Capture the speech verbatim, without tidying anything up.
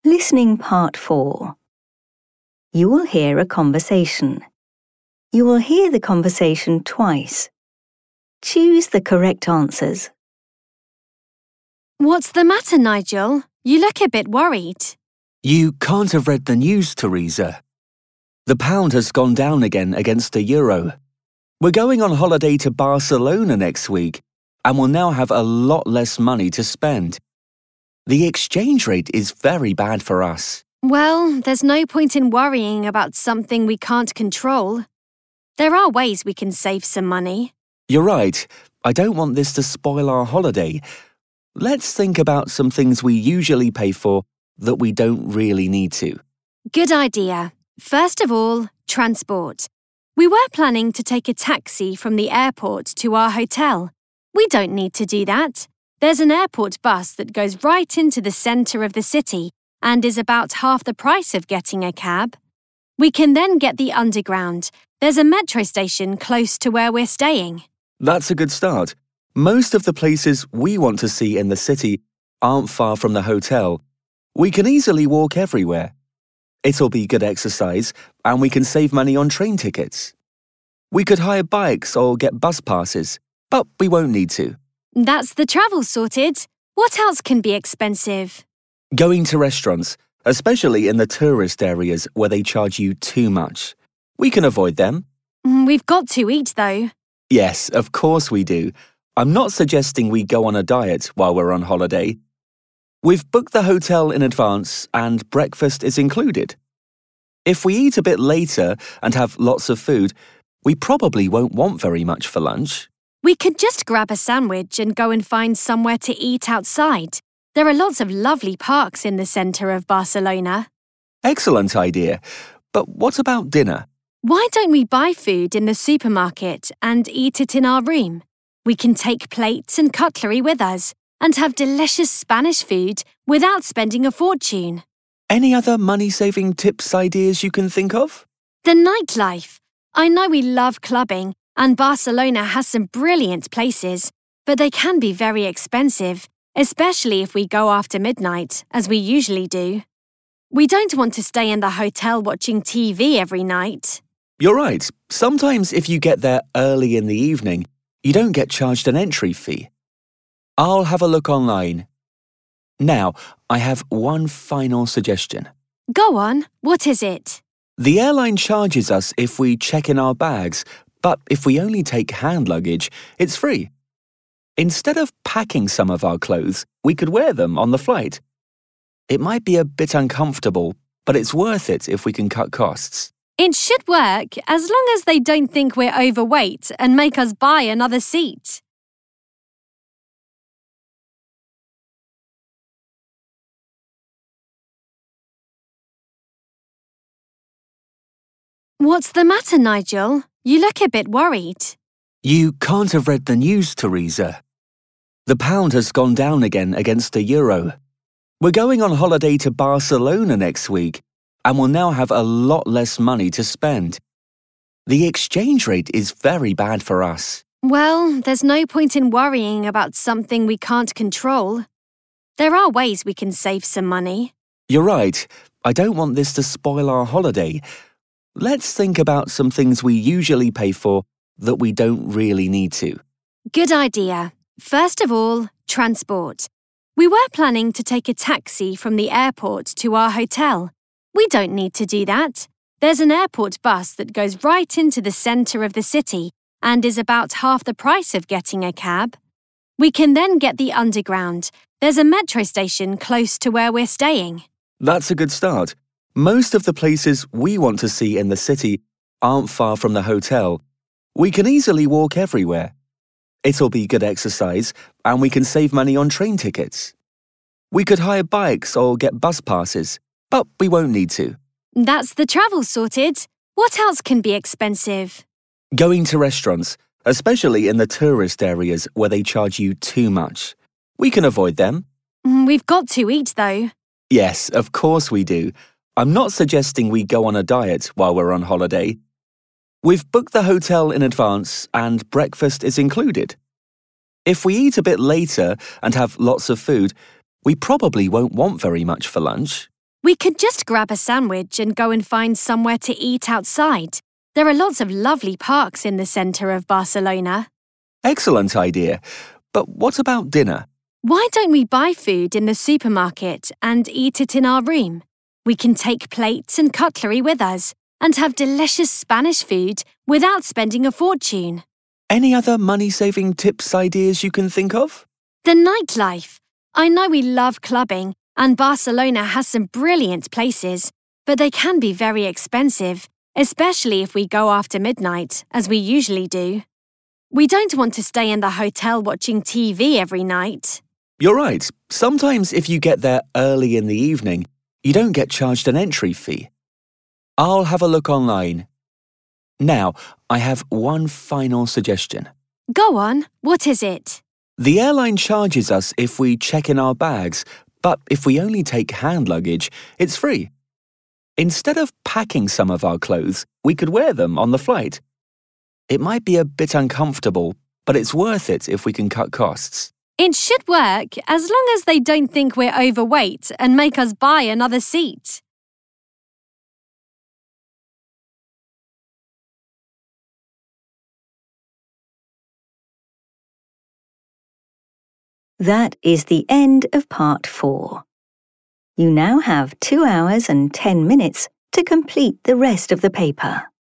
Listening Part four. You will hear a conversation. You will hear the conversation twice. Choose the correct answers. What's the matter, Nigel? You look a bit worried. You can't have read the news, Teresa. The pound has gone down again against the euro. We're going on holiday to Barcelona next week, and we'll now have a lot less money to spend. The exchange rate is very bad for us. Well, there's no point in worrying about something we can't control. There are ways we can save some money. You're right. I don't want this to spoil our holiday. Let's think about some things we usually pay for that we don't really need to. Good idea. First of all, transport. We were planning to take a taxi from the airport to our hotel. We don't need to do that. There's an airport bus that goes right into the centre of the city and is about half the price of getting a cab. We can then get the underground. There's a metro station close to where we're staying. That's a good start. Most of the places we want to see in the city aren't far from the hotel. We can easily walk everywhere. It'll be good exercise, and we can save money on train tickets. We could hire bikes or get bus passes, but we won't need to. That's the travel sorted. What else can be expensive? Going to restaurants, especially in the tourist areas where they charge you too much. We can avoid them. We've got to eat, though. Yes, of course we do. I'm not suggesting we go on a diet while we're on holiday. We've booked the hotel in advance and breakfast is included. If we eat a bit later and have lots of food, we probably won't want very much for lunch. We could just grab a sandwich and go and find somewhere to eat outside. There are lots of lovely parks in the centre of Barcelona. Excellent idea. But what about dinner? Why don't we buy food in the supermarket and eat it in our room? We can take plates and cutlery with us and have delicious Spanish food without spending a fortune. Any other money-saving tips ideas you can think of? The nightlife. I know we love clubbing, and Barcelona has some brilliant places, but they can be very expensive, especially if we go after midnight, as we usually do. We don't want to stay in the hotel watching T V every night. You're right. Sometimes if you get there early in the evening, you don't get charged an entry fee. I'll have a look online. Now, I have one final suggestion. Go on. What is it? The airline charges us if we check in our bags, but if we only take hand luggage, it's free. Instead of packing some of our clothes, we could wear them on the flight. It might be a bit uncomfortable, but it's worth it if we can cut costs. It should work as long as they don't think we're overweight and make us buy another seat. What's the matter, Nigel? You look a bit worried. You can't have read the news, Teresa. The pound has gone down again against the euro. We're going on holiday to Barcelona next week, and we'll now have a lot less money to spend. The exchange rate is very bad for us. Well, there's no point in worrying about something we can't control. There are ways we can save some money. You're right. I don't want this to spoil our holiday. Let's think about some things we usually pay for that we don't really need to. Good idea. First of all, transport. We were planning to take a taxi from the airport to our hotel. We don't need to do that. There's an airport bus that goes right into the centre of the city and is about half the price of getting a cab. We can then get the underground. There's a metro station close to where we're staying. That's a good start. Most of the places we want to see in the city aren't far from the hotel. We can easily walk everywhere. It'll be good exercise, and we can save money on train tickets. We could hire bikes or get bus passes, but we won't need to. That's the travel sorted. What else can be expensive? Going to restaurants, especially in the tourist areas where they charge you too much. We can avoid them. We've got to eat, though. Yes, of course we do. I'm not suggesting we go on a diet while we're on holiday. We've booked the hotel in advance and breakfast is included. If we eat a bit later and have lots of food, we probably won't want very much for lunch. We could just grab a sandwich and go and find somewhere to eat outside. There are lots of lovely parks in the centre of Barcelona. Excellent idea. But what about dinner? Why don't we buy food in the supermarket and eat it in our room? We can take plates and cutlery with us and have delicious Spanish food without spending a fortune. Any other money-saving tips ideas you can think of? The nightlife. I know we love clubbing, and Barcelona has some brilliant places, but they can be very expensive, especially if we go after midnight, as we usually do. We don't want to stay in the hotel watching T V every night. You're right. Sometimes if you get there early in the evening, you don't get charged an entry fee. I'll have a look online. Now, I have one final suggestion. Go on, what is it? The airline charges us if we check in our bags, but if we only take hand luggage, it's free. Instead of packing some of our clothes, we could wear them on the flight. It might be a bit uncomfortable, but it's worth it if we can cut costs. It should work as long as they don't think we're overweight and make us buy another seat. That is the end of part four. You now have two hours and ten minutes to complete the rest of the paper.